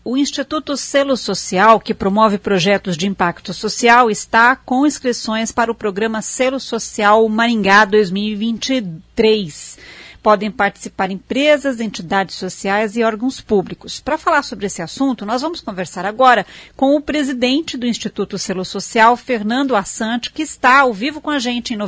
O Instituto Selo Social, que promove projetos de impacto social, está com inscrições para o programa Selo Social Maringá 2023. Podem participar empresas, entidades sociais e órgãos públicos. Para falar sobre esse assunto, nós vamos conversar agora com o presidente do Instituto Selo Social, Fernando Assante, que está ao vivo com a gente em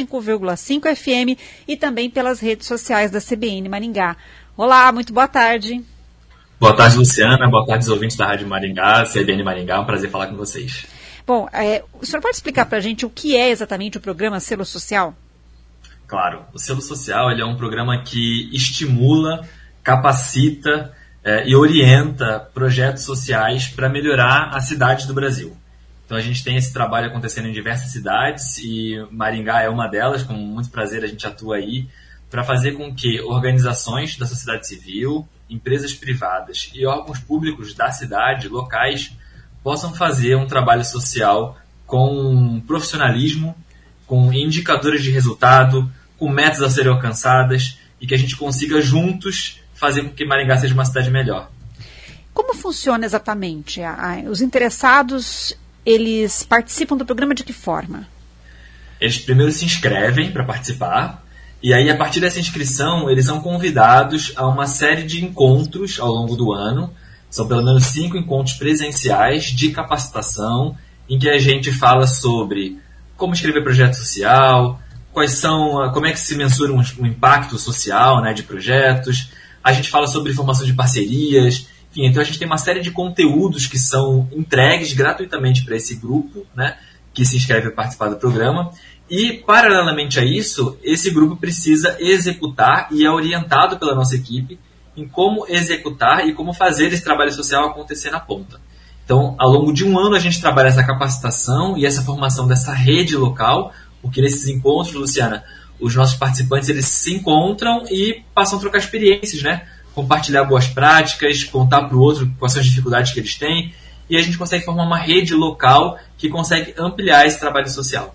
95,5 FM e também pelas redes sociais da CBN Maringá. Olá, muito boa tarde. Boa tarde, Luciana. Boa tarde, os ouvintes da Rádio Maringá, CBN Maringá. É um prazer falar com vocês. Bom, o senhor pode explicar para a gente o que é exatamente o programa Selo Social? Claro. O Selo Social ele é um programa que estimula, capacita e orienta projetos sociais para melhorar a cidade do Brasil. Então, a gente tem esse trabalho acontecendo em diversas cidades e Maringá é uma delas. Com muito prazer, a gente atua aí para fazer com que organizações da sociedade civil, empresas privadas e órgãos públicos da cidade, locais, possam fazer um trabalho social com profissionalismo, com indicadores de resultado, com metas a serem alcançadas e que a gente consiga juntos fazer com que Maringá seja uma cidade melhor. Como funciona exatamente? Os interessados, eles participam do programa de que forma? Eles primeiro se inscrevem para participar. E aí, a partir dessa inscrição, eles são convidados a uma série de encontros ao longo do ano. São pelo menos 5 encontros presenciais de capacitação, em que a gente fala sobre como escrever projeto social, como é que se mensura um impacto social, né, de projetos. A gente fala sobre formação de parcerias. Enfim, então a gente tem uma série de conteúdos que são entregues gratuitamente para esse grupo, né, que se inscreve para participar do programa. E, paralelamente a isso, esse grupo precisa executar e é orientado pela nossa equipe em como executar e como fazer esse trabalho social acontecer na ponta. Então, ao longo de um ano, a gente trabalha essa capacitação e essa formação dessa rede local, porque nesses encontros, Luciana, os nossos participantes eles se encontram e passam a trocar experiências, né? Compartilhar boas práticas, contar para o outro quais são as dificuldades que eles têm, e a gente consegue formar uma rede local que consegue ampliar esse trabalho social.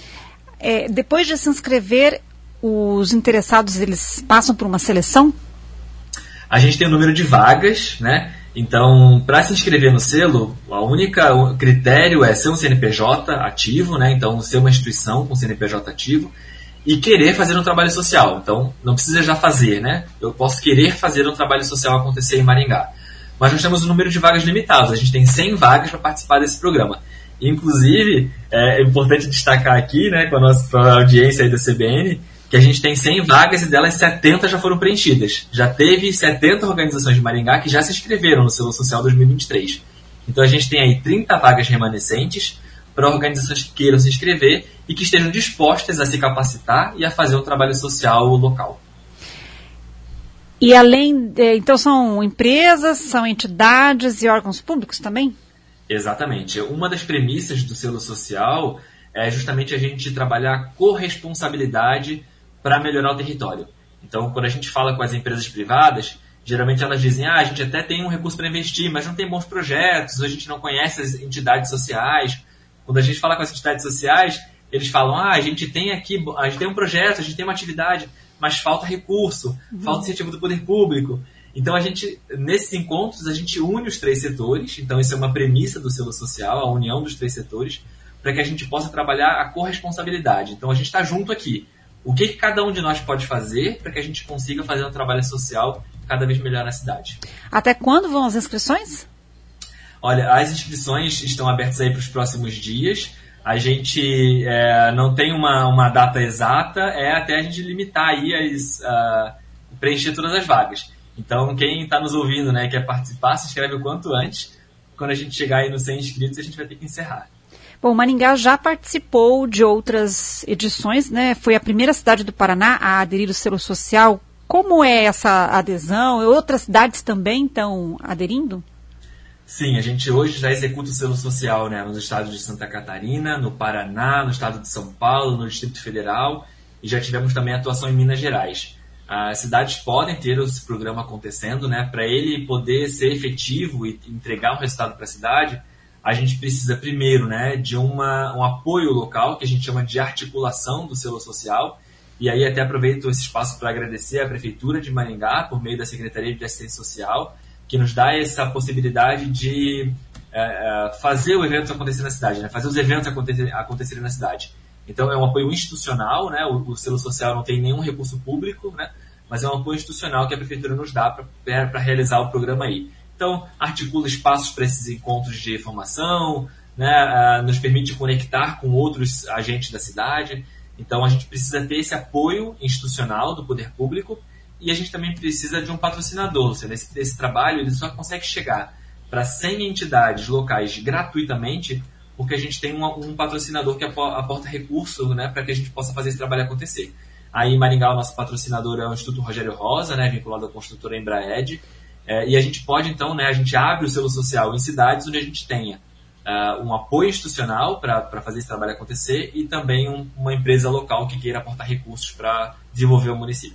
Depois de se inscrever, os interessados eles passam por uma seleção? A gente tem um número de vagas, né? Então, para se inscrever no selo, o critério é ser um CNPJ ativo, né? Então, ser uma instituição com CNPJ ativo e querer fazer um trabalho social. Então, não precisa já fazer, né? Eu posso querer fazer um trabalho social acontecer em Maringá. Mas nós temos um número de vagas limitados. A gente tem 100 vagas para participar desse programa. Inclusive, é importante destacar aqui, né, com a nossa audiência aí da CBN, que a gente tem 100 vagas e delas 70 já foram preenchidas. Já teve 70 organizações de Maringá que já se inscreveram no Selo Social 2023. Então a gente tem aí 30 vagas remanescentes para organizações que queiram se inscrever e que estejam dispostas a se capacitar e a fazer um trabalho social local. E então são empresas, são entidades e órgãos públicos também? Exatamente. Uma das premissas do Selo Social é justamente a gente trabalhar a corresponsabilidade para melhorar o território. Então, quando a gente fala com as empresas privadas, geralmente elas dizem, a gente até tem um recurso para investir, mas não tem bons projetos, a gente não conhece as entidades sociais. Quando a gente fala com as entidades sociais, eles falam, a gente tem um projeto, a gente tem uma atividade, mas falta recurso, falta incentivo do poder público. Então, nesses encontros, a gente une os 3 setores. Então, isso é uma premissa do Selo Social, a união dos 3 setores, para que a gente possa trabalhar a corresponsabilidade. Então, a gente está junto aqui. O que cada um de nós pode fazer para que a gente consiga fazer um trabalho social cada vez melhor na cidade? Até quando vão as inscrições? Olha, as inscrições estão abertas aí para os próximos dias. A gente não tem uma data exata, até a gente limitar aí preencher todas as vagas. Então, quem está nos ouvindo, né, quer participar, se inscreve o quanto antes. Quando a gente chegar aí nos 100 inscritos, a gente vai ter que encerrar. Bom, Maringá já participou de outras edições, né? Foi a primeira cidade do Paraná a aderir ao Selo Social. Como é essa adesão? Outras cidades também estão aderindo? Sim, a gente hoje já executa o Selo Social, né, nos estados de Santa Catarina, no Paraná, no estado de São Paulo, no Distrito Federal, e já tivemos também atuação em Minas Gerais. As cidades podem ter esse programa acontecendo, né? Para ele poder ser efetivo e entregar um resultado para a cidade, a gente precisa primeiro, né, de um apoio local, que a gente chama de articulação do Selo Social. E aí até aproveito esse espaço para agradecer à Prefeitura de Maringá, por meio da Secretaria de Assistência Social, que nos dá essa possibilidade de fazer o evento acontecer na cidade, né? Fazer os eventos acontecerem na cidade. Então é um apoio institucional, né? O selo social não tem nenhum recurso público, né? Mas é um apoio institucional que a prefeitura nos dá para realizar o programa aí. Então articula espaços para esses encontros de formação, né? Nos permite conectar com outros agentes da cidade. Então a gente precisa ter esse apoio institucional do poder público e a gente também precisa de um patrocinador. Ou seja, esse trabalho ele só consegue chegar para 100 entidades locais gratuitamente porque a gente tem um patrocinador que aporta recurso, né, para que a gente possa fazer esse trabalho acontecer. Aí em Maringá o nosso patrocinador é o Instituto Rogério Rosa, né, vinculado à construtora Embraed, e a gente pode então, né, a gente abre o selo social em cidades onde a gente tenha um apoio institucional para fazer esse trabalho acontecer e também uma empresa local que queira aportar recursos para desenvolver o município.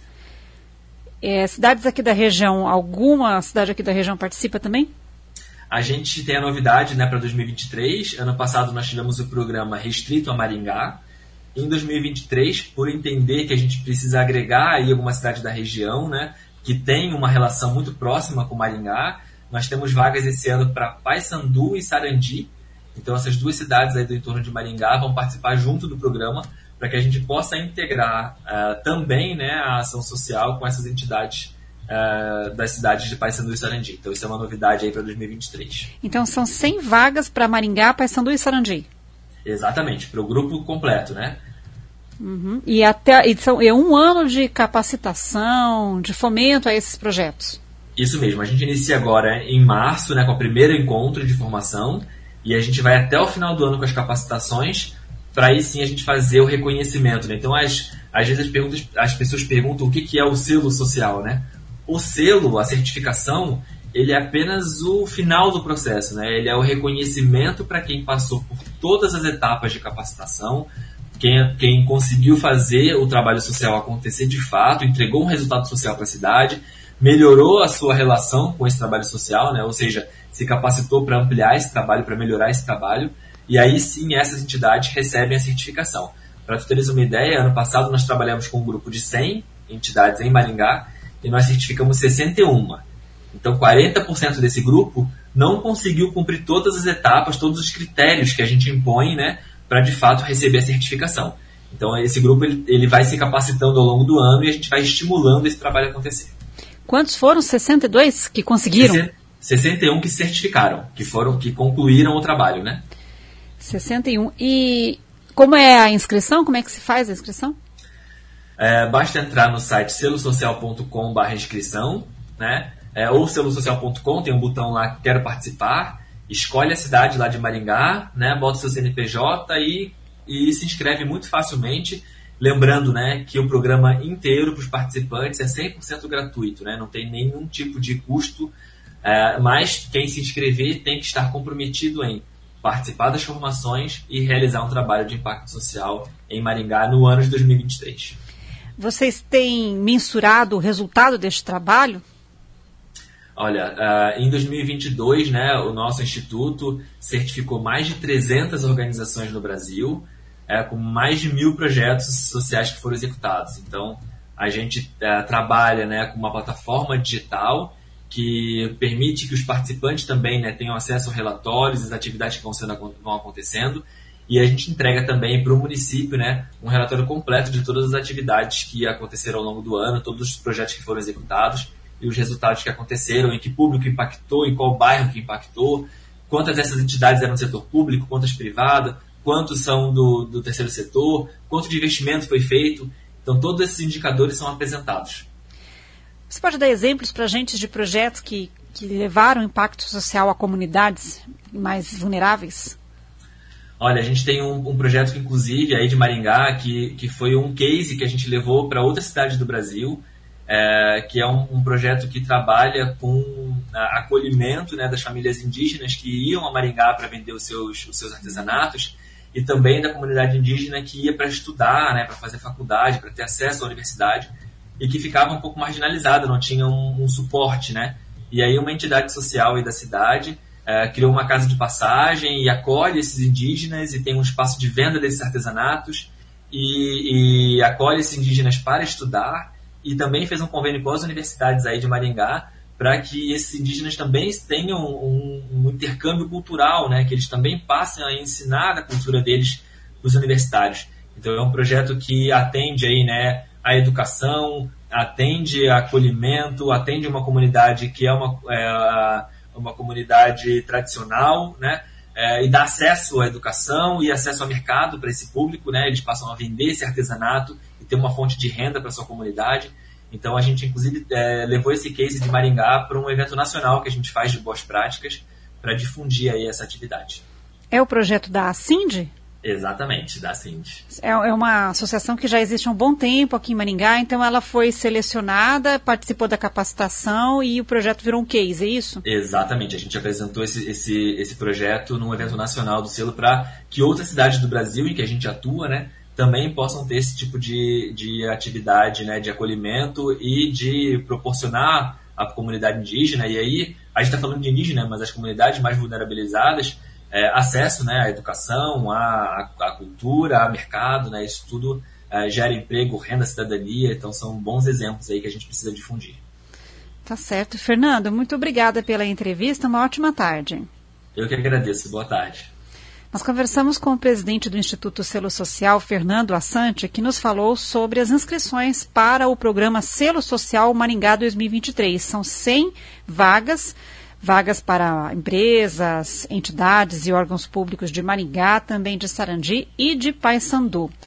Cidades aqui da região, alguma cidade aqui da região participa também? A gente tem a novidade, né, para 2023. Ano passado nós tivemos o programa restrito a Maringá. Em 2023, por entender que a gente precisa agregar aí alguma cidade da região, né, que tem uma relação muito próxima com Maringá, nós temos vagas esse ano para Paissandu e Sarandi. Então essas duas cidades aí do entorno de Maringá vão participar junto do programa para que a gente possa integrar também, né, a ação social com essas entidades das cidades de Paissandu e Sarandi. Então isso é uma novidade aí para 2023. Então são 100 vagas para Maringá, Paissandu e Sarandi. Exatamente, para o grupo completo, né? Uhum. E é um ano de capacitação, de fomento a esses projetos. Isso mesmo, a gente inicia agora em março, né, com o primeiro encontro de formação e a gente vai até o final do ano com as capacitações para aí sim a gente fazer o reconhecimento, né? Então às vezes as pessoas perguntam o que é o selo social, né? O selo, a certificação, ele é apenas o final do processo, né? Ele é o reconhecimento para quem passou por todas as etapas de capacitação, quem conseguiu fazer o trabalho social acontecer de fato, entregou um resultado social para a cidade, melhorou a sua relação com esse trabalho social, né? Ou seja, se capacitou para ampliar esse trabalho, para melhorar esse trabalho, e aí sim essas entidades recebem a certificação. Para tu teres uma ideia, ano passado nós trabalhamos com um grupo de 100 entidades em Maringá, e nós certificamos 61. Então 40% desse grupo não conseguiu cumprir todas as etapas, todos os critérios que a gente impõe, né, para de fato receber a certificação. Então esse grupo ele vai se capacitando ao longo do ano e a gente vai estimulando esse trabalho a acontecer. Quantos foram? 62 que conseguiram? 61 que certificaram, que concluíram o trabalho, né? 61. E como é a inscrição? Como é que se faz a inscrição? Basta entrar no site selosocial.com/inscrição, né? Ou selosocial.com, tem um botão lá, quero participar, escolhe a cidade lá de Maringá, né? Bota o seu CNPJ e se inscreve muito facilmente. Lembrando, né, que o programa inteiro para os participantes é 100% gratuito, né? Não tem nenhum tipo de custo, mas quem se inscrever tem que estar comprometido em participar das formações e realizar um trabalho de impacto social em Maringá no ano de 2023. Vocês têm mensurado o resultado deste trabalho? Olha, em 2022, né, o nosso instituto certificou mais de 300 organizações no Brasil, com mais de 1.000 projetos sociais que foram executados. Então, a gente trabalha, né, com uma plataforma digital que permite que os participantes também, né, tenham acesso a relatórios, as atividades que vão acontecendo, e a gente entrega também para o município, né, um relatório completo de todas as atividades que aconteceram ao longo do ano, todos os projetos que foram executados e os resultados que aconteceram, em que público impactou, em qual bairro que impactou, quantas dessas entidades eram do setor público, quantas privadas, quantos são do terceiro setor, quanto de investimento foi feito. Então, todos esses indicadores são apresentados. Você pode dar exemplos para a gente de projetos que levaram impacto social a comunidades mais vulneráveis? Olha, a gente tem um projeto, que, inclusive, aí de Maringá, que foi um case que a gente levou para outra cidade do Brasil, que é um projeto que trabalha com acolhimento, né, das famílias indígenas que iam a Maringá para vender os seus artesanatos, e também da comunidade indígena que ia para estudar, né, para fazer faculdade, para ter acesso à universidade, e que ficava um pouco marginalizada, não tinha um suporte, né? E aí uma entidade social aí da cidade criou uma casa de passagem e acolhe esses indígenas e tem um espaço de venda desses artesanatos e acolhe esses indígenas para estudar, e também fez um convênio com as universidades aí de Maringá para que esses indígenas também tenham um intercâmbio cultural, né? Que eles também passem a ensinar a cultura deles para os universitários. Então é um projeto que atende aí, né, a educação, atende a acolhimento, atende uma comunidade que é uma comunidade tradicional, né? E dá acesso à educação e acesso ao mercado para esse público, né? Eles passam a vender esse artesanato e ter uma fonte de renda para a sua comunidade. Então a gente, inclusive, levou esse case de Maringá para um evento nacional que a gente faz de boas práticas para difundir aí essa atividade. É o projeto da Ascinde? Exatamente, da Ascinde. É uma associação que já existe há um bom tempo aqui em Maringá, então ela foi selecionada, participou da capacitação e o projeto virou um case, é isso? Exatamente, a gente apresentou esse projeto num evento nacional do selo para que outras cidades do Brasil em que a gente atua, né, também possam ter esse tipo de atividade, né, de acolhimento e de proporcionar à comunidade indígena, e aí a gente está falando de indígena, mas as comunidades mais vulnerabilizadas, acesso, né, à educação, à cultura, ao mercado, né, isso tudo gera emprego, renda, cidadania, então são bons exemplos aí que a gente precisa difundir. Tá certo. Fernando, muito obrigada pela entrevista, uma ótima tarde. Eu que agradeço, boa tarde. Nós conversamos com o presidente do Instituto Selo Social, Fernando Assante, que nos falou sobre as inscrições para o programa Selo Social Maringá 2023. São 100 vagas para empresas, entidades e órgãos públicos de Maringá, também de Sarandi e de Paysandu.